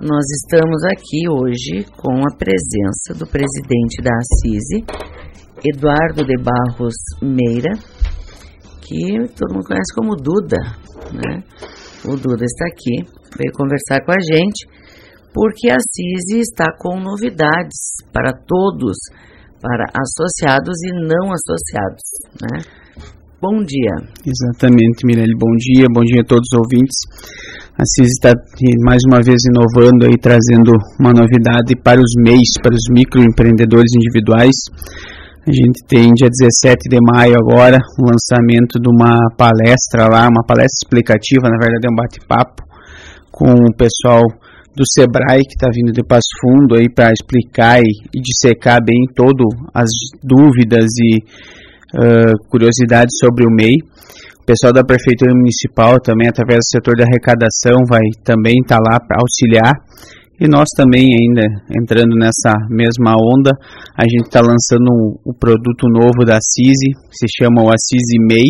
Nós estamos aqui hoje com a presença do presidente da ACISI, Eduardo de Barros Meira, que todo mundo conhece como Duda, né? O Duda está aqui, veio conversar com a gente, porque a ACISI está com novidades para todos, para associados e não associados, né? Bom dia. Exatamente, Mirelle, bom dia a todos os ouvintes. A CISI está mais uma vez inovando e trazendo uma novidade para os MEIs, para os microempreendedores individuais. A gente tem dia 17 de maio agora o lançamento de uma palestra lá, uma palestra explicativa, na verdade é um bate-papo com o pessoal do Sebrae que está vindo de Passo Fundo aí para explicar e dissecar bem todas as dúvidas e curiosidades sobre o MEI. O pessoal da Prefeitura Municipal também, através do setor da arrecadação, vai também estar lá para auxiliar. E nós também, ainda entrando nessa mesma onda, a gente está lançando o produto novo da CISI, se chama o ACISI MEI,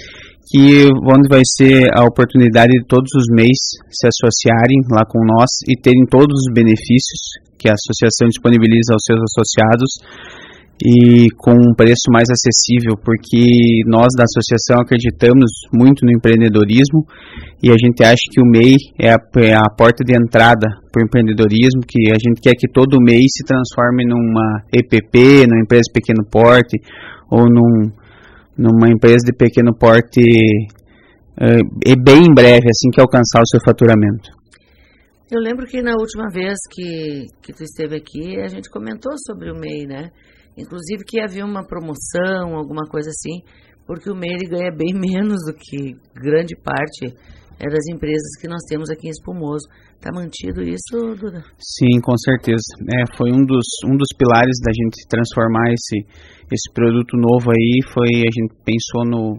onde vai ser a oportunidade de todos os MEIs se associarem lá com nós e terem todos os benefícios que a associação disponibiliza aos seus associados, e com um preço mais acessível, porque nós da associação acreditamos muito no empreendedorismo e a gente acha que o MEI é a porta de entrada para o empreendedorismo, que a gente quer que todo MEI se transforme numa EPP, numa empresa de pequeno porte ou numa empresa de pequeno porte bem em breve, assim que alcançar o seu faturamento. Eu lembro que na última vez que tu esteve aqui, a gente comentou sobre o MEI, né? Inclusive que havia uma promoção, alguma coisa assim, porque o MEI ganha bem menos do que grande parte das empresas que nós temos aqui em Espumoso. Está mantido isso, Duda? Sim, com certeza. Foi um dos pilares da gente transformar esse produto novo aí, a gente pensou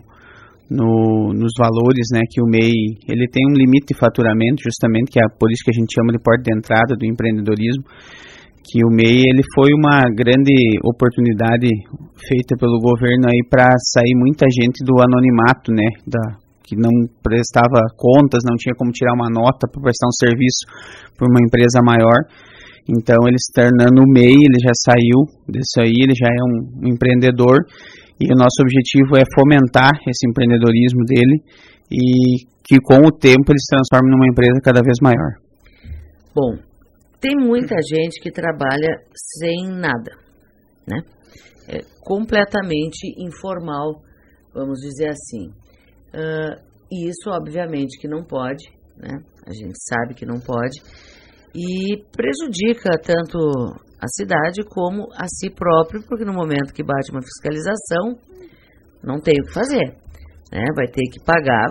nos valores, né, que o MEI ele tem um limite de faturamento, justamente, que é por isso que a gente chama de porta de entrada do empreendedorismo, que o MEI ele foi uma grande oportunidade feita pelo governo aí para sair muita gente do anonimato, né, que não prestava contas, não tinha como tirar uma nota para prestar um serviço para uma empresa maior. Então ele se tornando o MEI, ele já saiu disso aí, ele já é um empreendedor e o nosso objetivo é fomentar esse empreendedorismo dele e que com o tempo ele se transforme numa empresa cada vez maior. Bom, tem muita gente que trabalha sem nada, né? É completamente informal, vamos dizer assim. E isso, obviamente, que não pode, né? A gente sabe que não pode. E prejudica tanto a cidade como a si próprio, porque no momento que bate uma fiscalização, não tem o que fazer, né? Vai ter que pagar,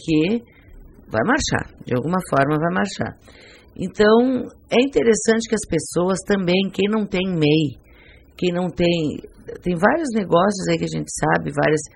vai marchar, de alguma forma vai marchar. Então, é interessante que as pessoas também, quem não tem MEI, quem não tem vários negócios aí que a gente sabe,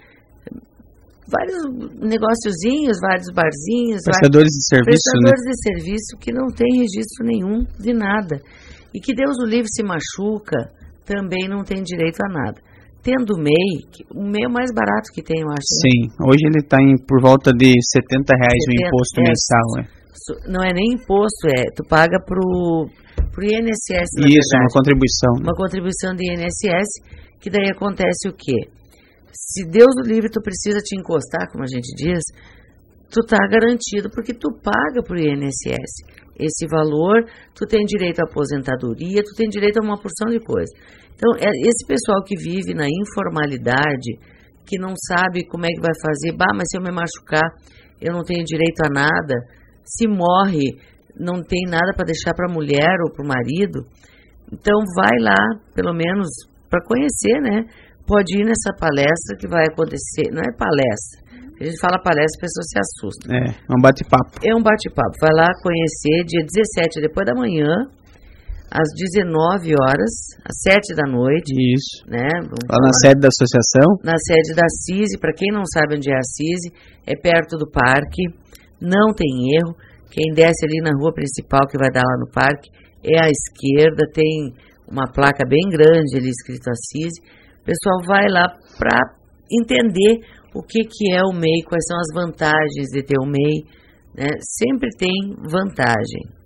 vários negóciozinhos, vários barzinhos, prestadores de serviço que não tem registro nenhum de nada. E que Deus o livre se machuca, também não tem direito a nada. Tendo o MEI é o mais barato que tem, eu acho. Sim, né? Hoje ele está por volta de R$70 o imposto mensal, Não é nem imposto, tu paga pro INSS, na Isso, verdade. Uma contribuição. Uma contribuição de INSS, que daí acontece o quê? Se Deus o livre, tu precisa te encostar, como a gente diz, tu tá garantido, porque tu paga pro INSS. Esse valor, tu tem direito à aposentadoria, tu tem direito a uma porção de coisas. Então, esse pessoal que vive na informalidade, que não sabe como é que vai fazer, mas se eu me machucar, eu não tenho direito a nada. Se morre, não tem nada para deixar para a mulher ou para o marido. Então, vai lá, pelo menos, para conhecer, né? Pode ir nessa palestra que vai acontecer. Não é palestra. A gente fala palestra, a pessoa se assusta. É um bate-papo. É um bate-papo. Vai lá conhecer, dia 17, depois da manhã, às 19 horas, às 7 da noite. Isso. Né? Lá na sede da associação? Na sede da CISI. Para quem não sabe onde é a CISI, é perto do parque. Não tem erro. Quem desce ali na rua principal, que vai dar lá no parque, é à esquerda. Tem uma placa bem grande ali escrito CISI. O pessoal vai lá para entender o que é o MEI, quais são as vantagens de ter o MEI, né? Sempre tem vantagem.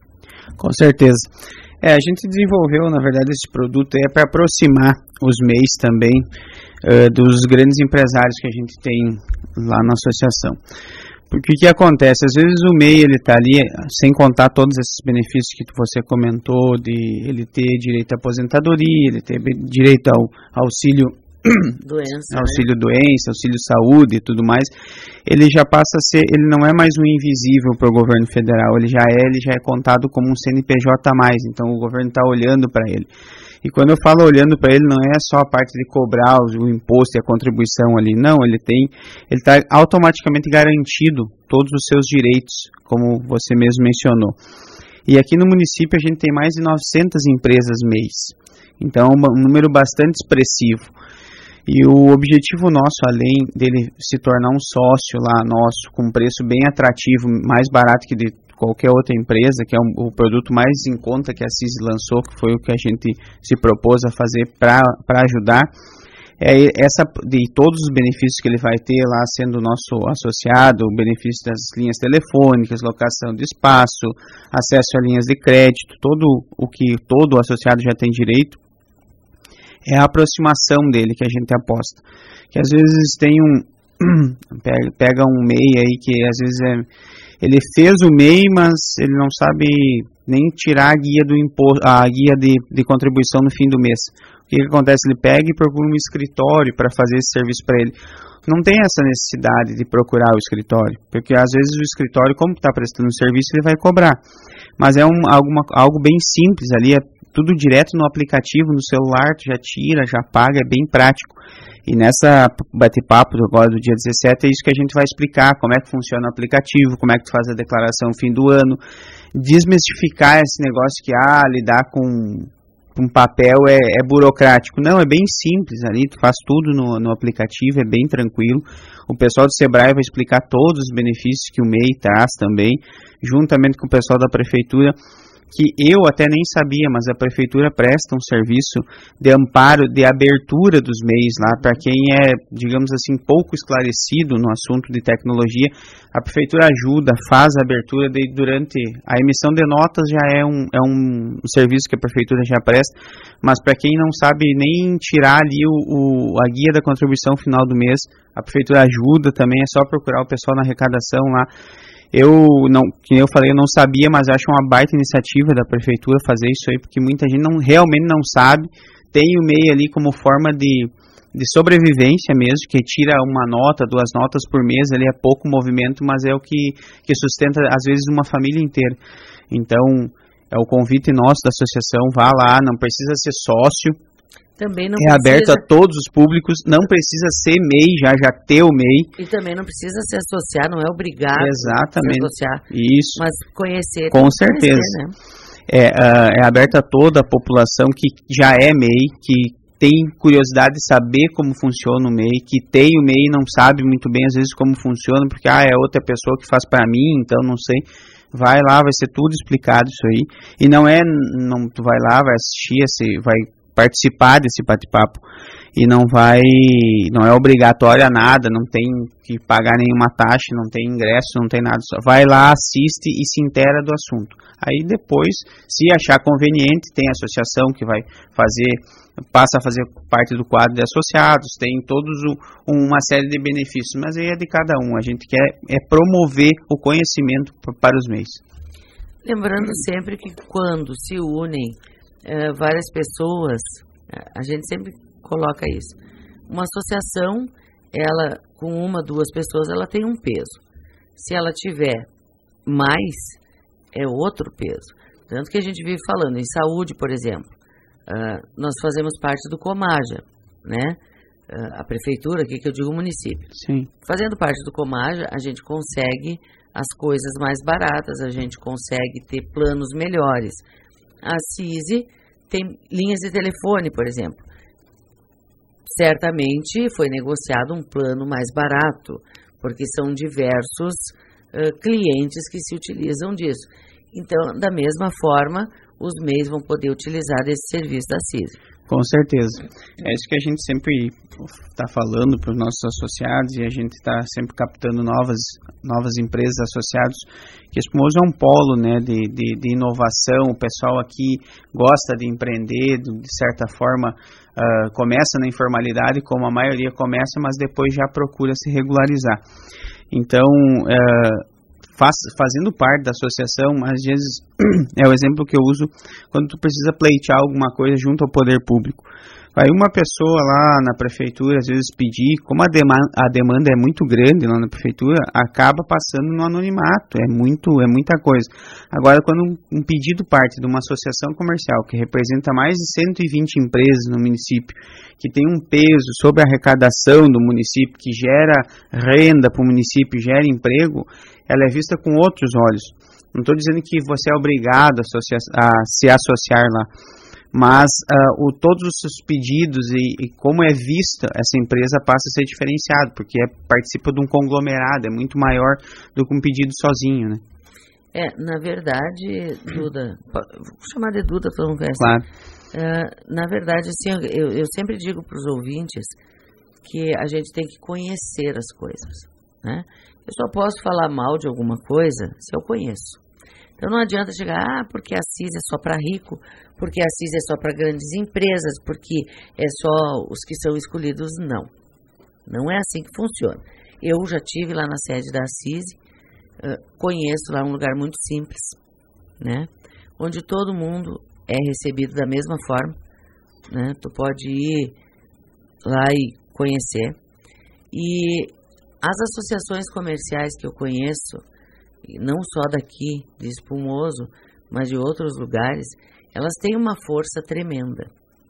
Com certeza. A gente desenvolveu, na verdade, esse produto para aproximar os MEIs também dos grandes empresários que a gente tem lá na associação. Porque o que acontece? Às vezes o MEI ele está ali, sem contar todos esses benefícios que você comentou, de ele ter direito à aposentadoria, ele ter direito ao auxílio doença, auxílio doença, auxílio saúde e tudo mais, ele já passa a ser, ele não é mais um invisível para o governo federal, ele já é contado como um CNPJ a mais, então o governo está olhando para ele. E quando eu falo olhando para ele, não é só a parte de cobrar o imposto e a contribuição ali, não, ele está automaticamente garantido todos os seus direitos, como você mesmo mencionou. E aqui no município a gente tem mais de 900 empresas MEIs, então é um número bastante expressivo. E o objetivo nosso, além dele se tornar um sócio lá nosso, com um preço bem atrativo, mais barato que de qualquer outra empresa, que é o produto mais em conta que a CISI lançou, que foi o que a gente se propôs a fazer para ajudar, de todos os benefícios que ele vai ter lá sendo nosso associado, o benefício das linhas telefônicas, locação de espaço, acesso a linhas de crédito, todo o que todo associado já tem direito, é a aproximação dele que a gente aposta. Que às vezes tem pega um MEI aí que às vezes ele fez o MEI, mas ele não sabe nem tirar a guia do imposto, a guia de contribuição no fim do mês. O que acontece? Ele pega e procura um escritório para fazer esse serviço para ele. Não tem essa necessidade de procurar o escritório, porque às vezes o escritório, como está prestando um serviço, ele vai cobrar. Mas é algo bem simples ali, tudo direto no aplicativo, no celular, tu já tira, já paga, é bem prático. E nessa bate-papo agora do dia 17 é isso que a gente vai explicar, como é que funciona o aplicativo, como é que tu faz a declaração no fim do ano, desmistificar esse negócio que lidar com papel é burocrático. Não, é bem simples ali, tu faz tudo no aplicativo, é bem tranquilo. O pessoal do Sebrae vai explicar todos os benefícios que o MEI traz também, juntamente com o pessoal da prefeitura, que eu até nem sabia, mas a prefeitura presta um serviço de amparo, de abertura dos MEIs lá, para quem é, digamos assim, pouco esclarecido no assunto de tecnologia, a prefeitura ajuda, faz a abertura, durante a emissão de notas já é um serviço que a prefeitura já presta, mas para quem não sabe nem tirar ali a guia da contribuição final do mês, a prefeitura ajuda também, é só procurar o pessoal na arrecadação lá. Que eu falei, eu não sabia, mas acho uma baita iniciativa da prefeitura fazer isso aí, porque muita gente realmente não sabe, tem o MEI ali como forma de sobrevivência mesmo, que tira uma nota, 2 notas por mês, ali é pouco movimento, mas é o que sustenta às vezes uma família inteira. Então, é o convite nosso da associação, vá lá, não precisa ser sócio, também não aberto a todos os públicos, não precisa ser MEI, já ter o MEI. E também não precisa se associar, não é obrigado exatamente, a se associar. Isso. Mas conhecer. Com certeza. Conhecer, né? É aberto a toda a população que já é MEI, que tem curiosidade de saber como funciona o MEI, que tem o MEI e não sabe muito bem às vezes como funciona, porque é outra pessoa que faz para mim, então não sei. Vai lá, vai ser tudo explicado isso aí. E tu vai lá, vai assistir, vai participar desse bate-papo e não é obrigatório a nada, não tem que pagar nenhuma taxa, não tem ingresso, não tem nada, só vai lá, assiste e se inteira do assunto. Aí depois, se achar conveniente, tem a associação que vai passa a fazer parte do quadro de associados, tem todos uma série de benefícios, mas aí é de cada um, a gente quer promover o conhecimento para os MEIs. Lembrando sempre que quando se unem várias pessoas, a gente sempre coloca isso. Uma associação, ela com 1, 2 pessoas, ela tem um peso. Se ela tiver mais, é outro peso. Tanto que a gente vive falando em saúde, por exemplo. Nós fazemos parte do Comaja, né? A prefeitura, aqui que eu digo município. Sim. Fazendo parte do Comaja, a gente consegue as coisas mais baratas, a gente consegue ter planos melhores. A CISI tem linhas de telefone, por exemplo. Certamente foi negociado um plano mais barato, porque são diversos clientes que se utilizam disso. Então, da mesma forma, os MEIs vão poder utilizar desse serviço da CISI. Com certeza. É isso que a gente sempre está falando para os nossos associados, e a gente está sempre captando novas empresas associadas, que Espumoso é um polo, né, de inovação. O pessoal aqui gosta de empreender, de certa forma começa na informalidade, como a maioria começa, mas depois já procura se regularizar. Então, fazendo parte da associação, às vezes é o exemplo que eu uso quando tu precisa pleitear alguma coisa junto ao poder público. Aí uma pessoa lá na prefeitura, às vezes pedir, como a demanda é muito grande lá na prefeitura, acaba passando no anonimato, é muita coisa. Agora, quando um pedido parte de uma associação comercial que representa mais de 120 empresas no município, que tem um peso sobre a arrecadação do município, que gera renda para o município, gera emprego, ela é vista com outros olhos. Não estou dizendo que você é obrigado a se associar lá, mas todos os seus pedidos e como é vista essa empresa passa a ser diferenciado, porque participa de um conglomerado, é muito maior do que um pedido sozinho, né? Na verdade, Duda, vou chamar de Duda, todo mundo conhece. Claro. Na verdade, assim, eu sempre digo para os ouvintes que a gente tem que conhecer as coisas, né? Eu só posso falar mal de alguma coisa se eu conheço. Então não adianta chegar, porque a CISI é só para rico, porque a CISI é só para grandes empresas, porque é só os que são escolhidos. Não. Não é assim que funciona. Eu já estive lá na sede da CISI, conheço lá um lugar muito simples, né? Onde todo mundo é recebido da mesma forma, né? Tu pode ir lá e conhecer. E as associações comerciais que eu conheço, não só daqui, de Espumoso, mas de outros lugares, elas têm uma força tremenda.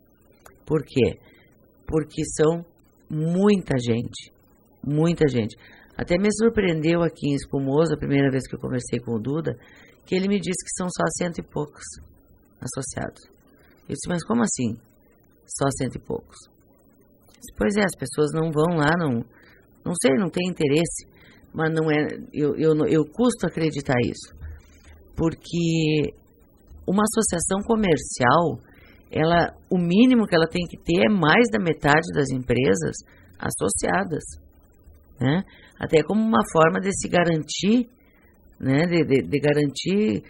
Por quê? Porque são muita gente, muita gente. Até me surpreendeu aqui em Espumoso, a primeira vez que eu conversei com o Duda, que ele me disse que são só 100 e poucos associados. Eu disse, mas como assim? Só 100 e poucos? Disse, pois é, as pessoas não vão lá, não sei, não tem interesse. Mas não é, eu custo acreditar isso, porque uma associação comercial, o mínimo que ela tem que ter é mais da metade das empresas associadas, né? Até como uma forma de se garantir, né? De garantir,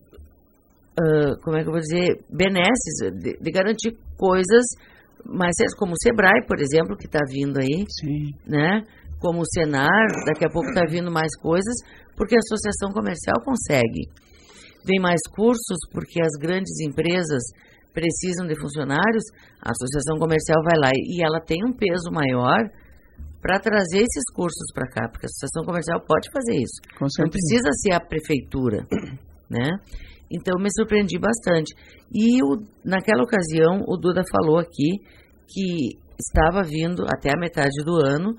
como é que eu vou dizer, benesses, de garantir coisas mais como o Sebrae, por exemplo, que está vindo aí, sim, né? Como o Senar, daqui a pouco está vindo mais coisas, porque a associação comercial consegue. Vem mais cursos, porque as grandes empresas precisam de funcionários, a associação comercial vai lá e ela tem um peso maior para trazer esses cursos para cá, porque a associação comercial pode fazer isso. Não precisa ser a prefeitura, né? Então, me surpreendi bastante. E naquela ocasião, o Duda falou aqui que estava vindo até a metade do ano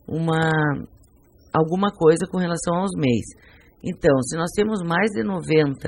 alguma coisa com relação aos MEIs. Então, se nós temos mais de 900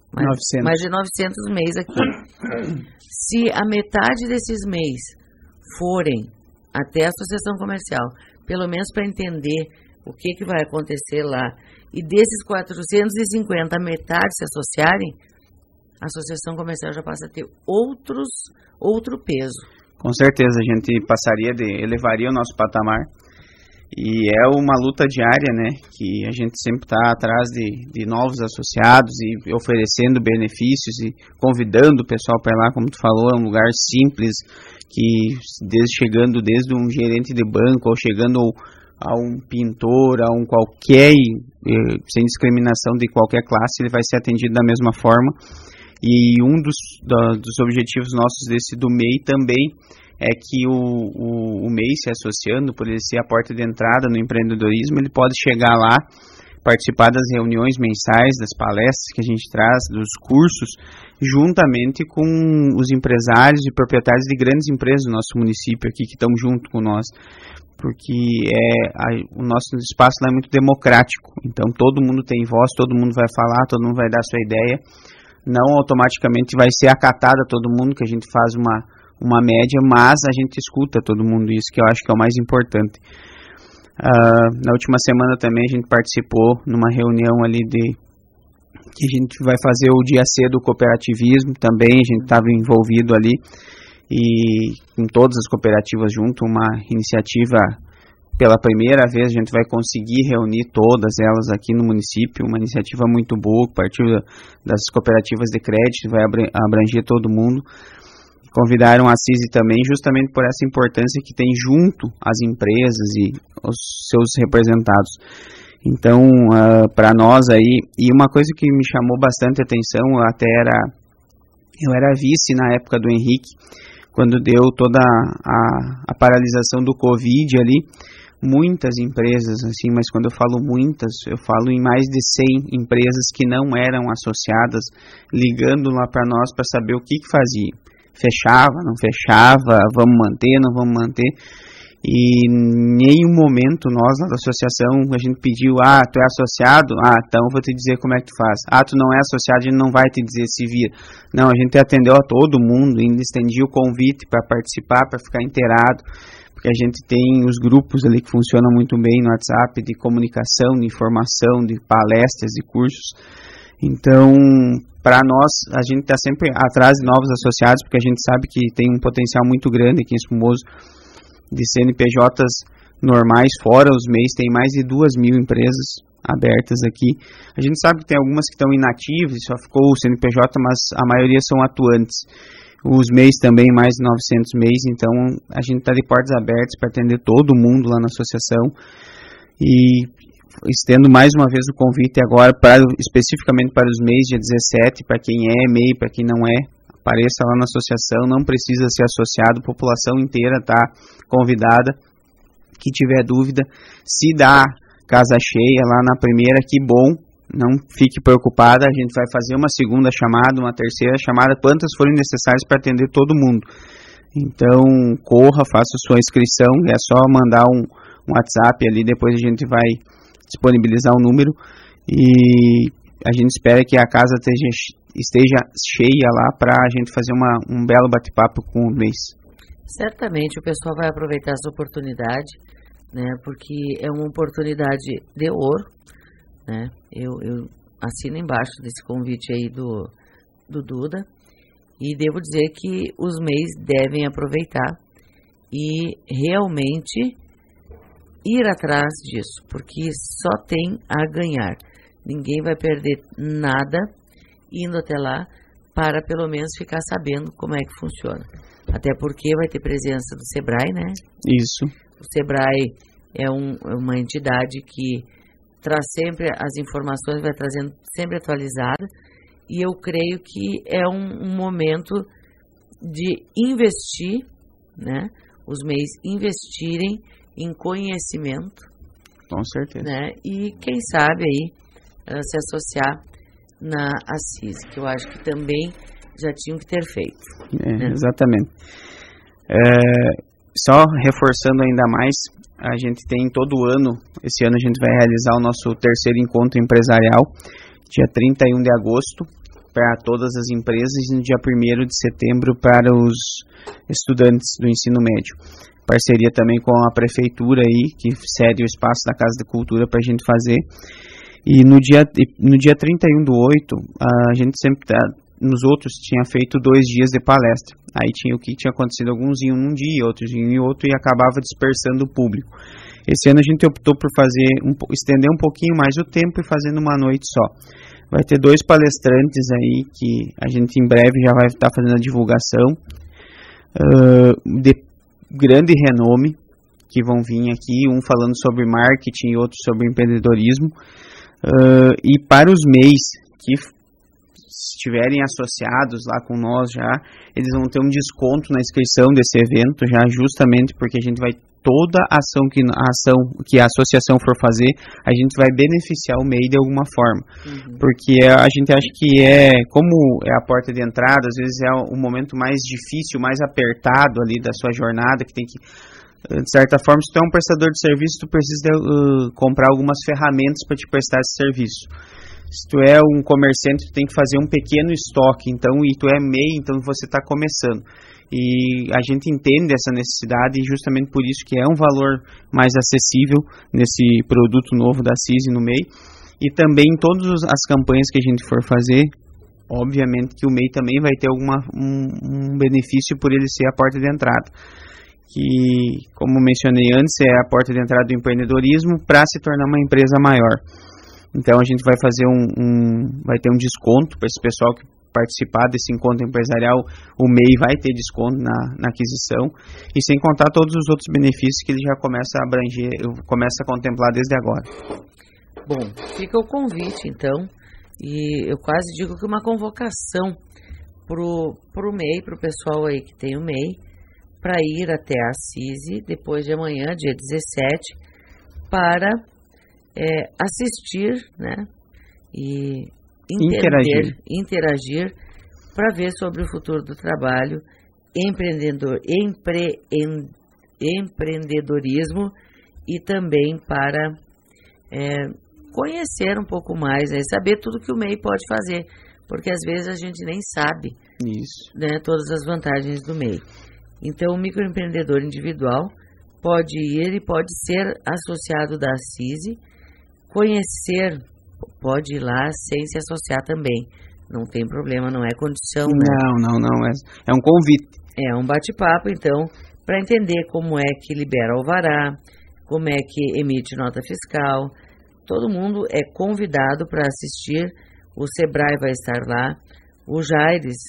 MEIs aqui, se a metade desses MEIs forem até a associação comercial, pelo menos para entender o que vai acontecer lá, e desses 450, a metade se associarem, a associação comercial já passa a ter outro peso. Com certeza, a gente elevaria o nosso patamar. E é uma luta diária, né, que a gente sempre está atrás de novos associados e oferecendo benefícios e convidando o pessoal para ir lá, como tu falou, é um lugar simples, que chegando desde um gerente de banco ou chegando a um pintor, a um qualquer, sem discriminação de qualquer classe, ele vai ser atendido da mesma forma. E um dos objetivos nossos do MEI também é que o MEI se associando, por ele ser a porta de entrada no empreendedorismo, ele pode chegar lá, participar das reuniões mensais, das palestras que a gente traz, dos cursos, juntamente com os empresários e proprietários de grandes empresas do nosso município aqui, que estão junto com nós, porque o nosso espaço lá é muito democrático, então todo mundo tem voz, todo mundo vai falar, todo mundo vai dar sua ideia, não automaticamente vai ser acatada todo mundo, que a gente faz uma média, mas a gente escuta todo mundo, isso que eu acho que é o mais importante. Na última semana também a gente participou numa reunião ali que a gente vai fazer o dia C do cooperativismo também, a gente estava envolvido ali, e com todas as cooperativas junto, uma iniciativa, pela primeira vez a gente vai conseguir reunir todas elas aqui no município, uma iniciativa muito boa, a partir das cooperativas de crédito, vai abranger todo mundo. Convidaram a CISI também, justamente por essa importância que tem junto as empresas e os seus representados. Então, para nós aí, e uma coisa que me chamou bastante atenção, eu era vice na época do Henrique, quando deu toda a paralisação do Covid ali, muitas empresas, assim, mas quando eu falo muitas, eu falo em mais de 100 empresas que não eram associadas, ligando lá para nós para saber o que fazia. Fechava, não fechava, vamos manter, não vamos manter. E em nenhum momento nós lá da associação, a gente pediu, tu é associado? Então eu vou te dizer como é que tu faz. Tu não é associado, a gente não vai te dizer se vira. Não, a gente atendeu a todo mundo, ainda estendia o convite para participar, para ficar inteirado, porque a gente tem os grupos ali que funcionam muito bem no WhatsApp, de comunicação, de informação, de palestras e cursos. Então, para nós, a gente está sempre atrás de novos associados, porque a gente sabe que tem um potencial muito grande aqui em Espumoso, de CNPJs normais, fora os MEIs, tem mais de 2.000 empresas abertas aqui. A gente sabe que tem algumas que estão inativas, só ficou o CNPJ, mas a maioria são atuantes. Os MEIs também, mais de 900 MEIs, então a gente está de portas abertas para atender todo mundo lá na associação. E estendo mais uma vez o convite agora, especificamente para os MEIs, dia 17, para quem é MEI, para quem não é, apareça lá na associação, não precisa ser associado, a população inteira está convidada. Que tiver dúvida, se dá casa cheia lá na primeira, que bom, não fique preocupada, a gente vai fazer uma segunda chamada, uma terceira chamada, quantas forem necessárias para atender todo mundo. Então, corra, faça sua inscrição, é só mandar um WhatsApp ali, depois a gente vai disponibilizar o número, e a gente espera que a casa esteja cheia lá para a gente fazer um belo bate-papo com o mês. Certamente o pessoal vai aproveitar essa oportunidade, né, porque é uma oportunidade de ouro, né? Eu assino embaixo desse convite aí do Duda, e devo dizer que os MEIs devem aproveitar e realmente ir atrás disso, porque só tem a ganhar. Ninguém vai perder nada indo até lá para pelo menos ficar sabendo como é que funciona. Até porque vai ter presença do Sebrae, né? Isso. O Sebrae é uma entidade que traz sempre as informações, vai trazendo sempre atualizada, e eu creio que é um momento de investir, né? Os MEIs investirem em conhecimento. Com certeza. Né? E quem sabe aí se associar na Assis, que eu acho que também já tinham que ter feito. Né? Exatamente. Só reforçando ainda mais, a gente tem todo ano, esse ano a gente vai realizar o nosso terceiro encontro empresarial, dia 31 de agosto, para todas as empresas, e no dia 1º de setembro para os estudantes do ensino médio. Parceria também com a prefeitura aí, que cede o espaço da Casa da Cultura para a gente fazer. E no dia 31/8, a gente sempre, nos outros, tinha feito 2 dias de palestra. Aí tinha o que tinha acontecido, alguns iam num dia, outros iam em outro, e acabava dispersando o público. Esse ano a gente optou por estender um pouquinho mais o tempo e fazer numa noite só. Vai ter 2 palestrantes aí, que a gente em breve já vai estar fazendo a divulgação, de grande renome, que vão vir aqui, um falando sobre marketing e outro sobre empreendedorismo. E para os MEIs que estiverem associados lá com nós já, eles vão ter um desconto na inscrição desse evento, já justamente porque a gente vai, toda a ação que a associação for fazer, a gente vai beneficiar o MEI de alguma forma. Porque a gente acha que como é a porta de entrada, às vezes é o momento mais difícil, mais apertado ali da sua jornada, que tem que, de certa forma, se tu é um prestador de serviço, tu precisa comprar algumas ferramentas para te prestar esse serviço. Se tu é um comerciante, tu tem que fazer um pequeno estoque, e tu é MEI, então você está começando. E a gente entende essa necessidade, e justamente por isso que é um valor mais acessível nesse produto novo da CISI no MEI. E também em todas as campanhas que a gente for fazer, obviamente que o MEI também vai ter um benefício por ele ser a porta de entrada, que, como mencionei antes, é a porta de entrada do empreendedorismo para se tornar uma empresa maior. Então a gente vai fazer vai ter um desconto para esse pessoal que participar desse encontro empresarial. O MEI vai ter desconto na aquisição, e sem contar todos os outros benefícios que ele já começa a abranger, começa a contemplar desde agora. Bom, fica o convite então, e eu quase digo que uma convocação pro MEI, pro pessoal aí que tem o MEI, para ir até a CISI depois de amanhã, dia 17, para assistir, né, e interagir para ver sobre o futuro do trabalho, empreendedorismo, e também para conhecer um pouco mais, né, saber tudo que o MEI pode fazer, porque às vezes a gente nem sabe isso, né, todas as vantagens do MEI. Então o microempreendedor individual pode ir e pode ser associado da CISI, conhecer, pode ir lá sem se associar também. Não tem problema, não é condição. Não. É um convite. É um bate-papo, então, para entender como é que libera alvará, como é que emite nota fiscal. Todo mundo é convidado para assistir. O Sebrae vai estar lá. O Gires.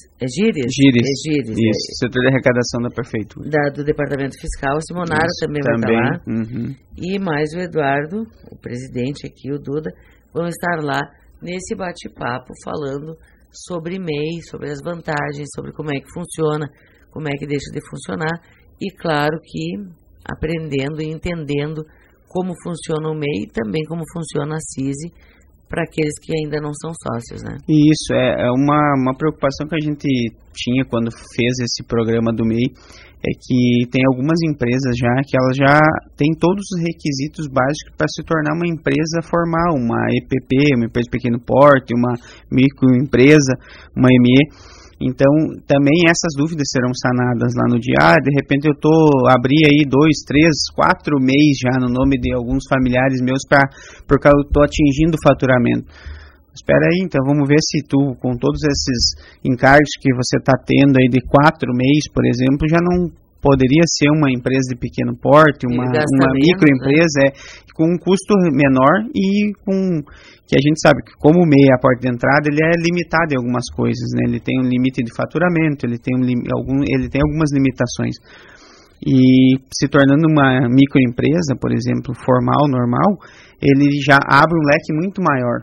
Isso, setor de arrecadação da prefeitura. Do departamento fiscal. O Simonaro também vai estar lá. Uhum. E mais o Eduardo, o presidente aqui, o Duda, vão estar lá nesse bate-papo falando sobre MEI, sobre as vantagens, sobre como é que funciona, como é que deixa de funcionar, e claro que aprendendo e entendendo como funciona o MEI e também como funciona a CISI, para aqueles que ainda não são sócios, né? Isso, é uma preocupação que a gente tinha quando fez esse programa do MEI, é que tem algumas empresas já que elas já têm todos os requisitos básicos para se tornar uma empresa formal, uma EPP, uma empresa de pequeno porte, uma microempresa, uma ME. Então, também essas dúvidas serão sanadas lá no dia. De repente eu abri aí 2, 3, 4 MEIs já no nome de alguns familiares meus, porque eu estou atingindo o faturamento. Espera aí, então vamos ver se tu, com todos esses encargos que você está tendo aí de 4 MEIs, por exemplo, já não poderia ser uma empresa de pequeno porte, uma microempresa, com um custo menor e com... que a gente sabe que como o MEI é a porta de entrada, ele é limitado em algumas coisas, né? Ele tem um limite de faturamento, ele tem algumas limitações. E se tornando uma microempresa, por exemplo, formal, normal, ele já abre um leque muito maior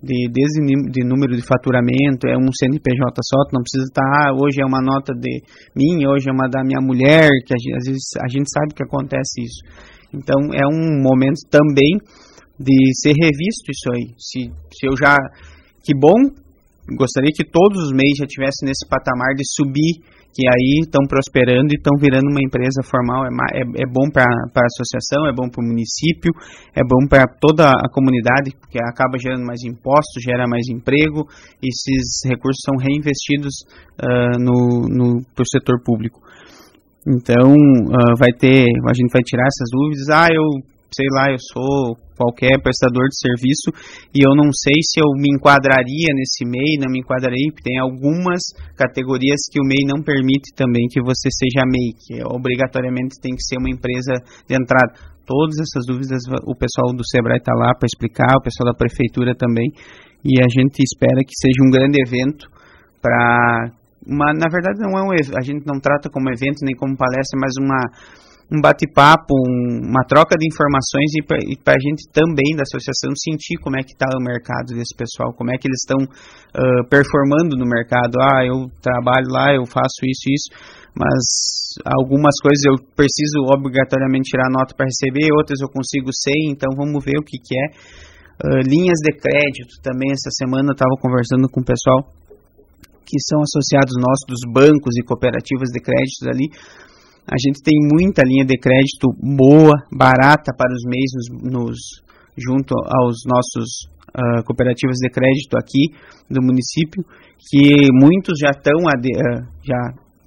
de número de faturamento. É um CNPJ só, não precisa estar, hoje é uma nota de minha, hoje é uma da minha mulher, que às vezes a gente sabe que acontece isso. Então é um momento também de ser revisto isso aí. Se eu já... Que bom, gostaria que todos os MEIs já estivessem nesse patamar de subir, que aí estão prosperando e estão virando uma empresa formal. É bom para a associação, é bom para o município, é bom para toda a comunidade, porque acaba gerando mais impostos, gera mais emprego, e esses recursos são reinvestidos pro setor público. Então, a gente vai tirar essas dúvidas. Eu sou qualquer prestador de serviço e eu não sei se eu me enquadraria nesse MEI, não me enquadraria, porque tem algumas categorias que o MEI não permite também que você seja MEI, que obrigatoriamente tem que ser uma empresa de entrada. Todas essas dúvidas o pessoal do Sebrae está lá para explicar, o pessoal da prefeitura também, e a gente espera que seja um grande evento na verdade não é a gente não trata como evento nem como palestra, mas um bate-papo, uma troca de informações e para a gente também da associação sentir como é que está o mercado desse pessoal, como é que eles estão performando no mercado. Eu trabalho lá, eu faço isso, mas algumas coisas eu preciso obrigatoriamente tirar nota para receber, outras eu consigo sem, então vamos ver o que é. Linhas de crédito também, essa semana eu estava conversando com o pessoal que são associados nossos dos bancos e cooperativas de créditos ali. A gente tem muita linha de crédito boa, barata para os MEIs junto aos nossos cooperativas de crédito aqui do município, que muitos já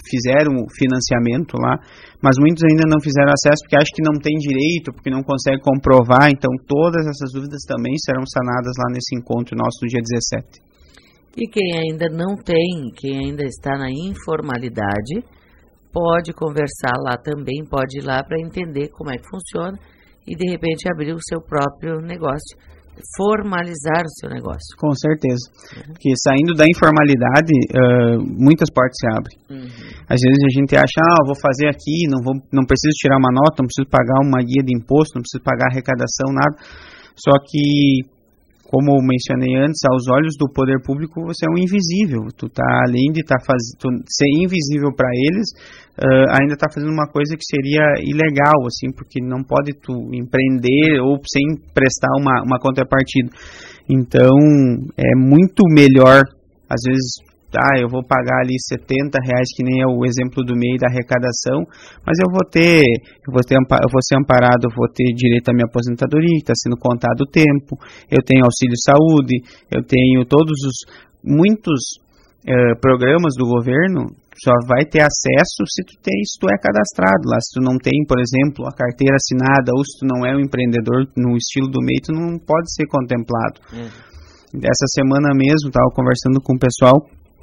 fizeram o financiamento lá, mas muitos ainda não fizeram acesso porque acham que não tem direito, porque não conseguem comprovar. Então todas essas dúvidas também serão sanadas lá nesse encontro nosso do dia 17. E quem ainda não tem, quem ainda está na informalidade, pode conversar lá também, pode ir lá para entender como é que funciona e de repente abrir o seu próprio negócio, formalizar o seu negócio. Com certeza, porque saindo da informalidade, muitas portas se abrem. Às vezes a gente acha, vou fazer aqui, não preciso tirar uma nota, não preciso pagar uma guia de imposto, não preciso pagar arrecadação, nada. Só que, como eu mencionei antes, aos olhos do poder público você é um invisível. Tu tá, além de ser invisível para eles, ainda tá fazendo uma coisa que seria ilegal, assim, porque não pode tu empreender ou sem prestar uma contrapartida. Então, é muito melhor, às vezes, eu vou pagar ali R$70, que nem é o exemplo do MEI da arrecadação, mas eu vou ser amparado, eu vou ter direito à minha aposentadoria, que está sendo contado o tempo, eu tenho auxílio saúde, eu tenho muitos programas do governo, só vai ter acesso se tu é cadastrado lá. Se tu não tem, por exemplo, a carteira assinada, ou se tu não é um empreendedor no estilo do MEI, tu não pode ser contemplado. Essa semana mesmo, estava conversando com o pessoal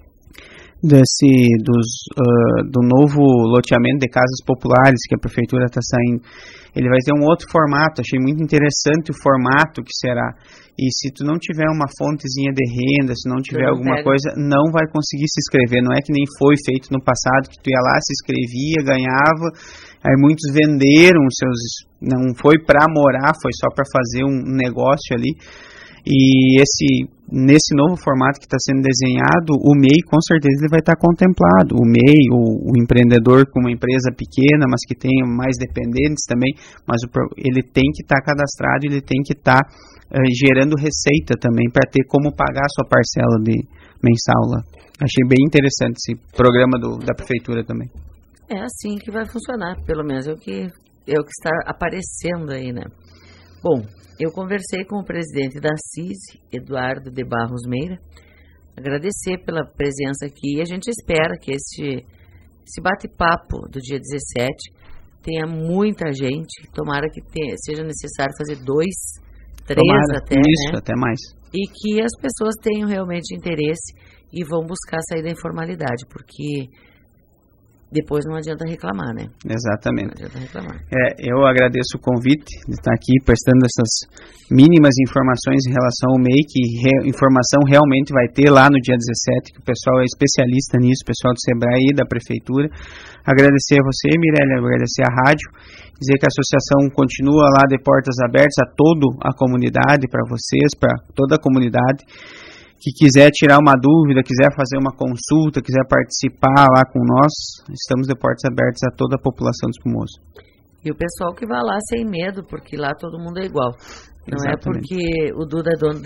do novo loteamento de casas populares que a prefeitura está saindo. Ele vai ter um outro formato, achei muito interessante o formato que será. E se tu não tiver uma fontezinha de renda, se não tiver alguma coisa, não vai conseguir se inscrever. Não é que nem foi feito no passado, que tu ia lá, se inscrevia, ganhava, aí muitos venderam não foi para morar, foi só para fazer um negócio ali. E nesse novo formato que está sendo desenhado, o MEI com certeza ele vai estar contemplado. O MEI, o empreendedor com uma empresa pequena, mas que tenha mais dependentes também, mas ele tem que estar cadastrado, ele tem que estar gerando receita também para ter como pagar a sua parcela de mensal lá. Achei bem interessante esse programa da prefeitura também. É assim que vai funcionar, pelo menos é o que está aparecendo aí, né? Bom, eu conversei com o presidente da CISI, Eduardo de Barros Meira, agradecer pela presença aqui e a gente espera que esse bate-papo do dia 17 tenha muita gente, tomara que seja necessário fazer 2, 3 até, isso, né? Até mais. E que as pessoas tenham realmente interesse e vão buscar sair da informalidade, porque depois não adianta reclamar, né? Exatamente. Não adianta reclamar. Eu agradeço o convite de estar aqui prestando essas mínimas informações em relação ao MEI, que informação realmente vai ter lá no dia 17, que o pessoal é especialista nisso, o pessoal do Sebrae e da Prefeitura. Agradecer a você, Mirelle, agradecer a rádio, dizer que a associação continua lá de portas abertas a toda a comunidade, para vocês, para toda a comunidade. Que quiser tirar uma dúvida, quiser fazer uma consulta, quiser participar lá com nós, estamos de portas abertas a toda a população de Espumoso. E o pessoal que vai lá sem medo, porque lá todo mundo é igual. Não Exatamente. É porque o Duda é dono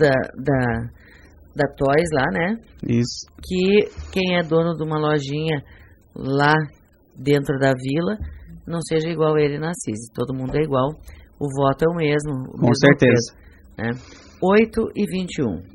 da Toys lá, né? Isso. Que quem é dono de uma lojinha lá dentro da vila não seja igual ele na CISI. Todo mundo é igual, o voto é o mesmo. Com certeza. Peso, né? 8h21.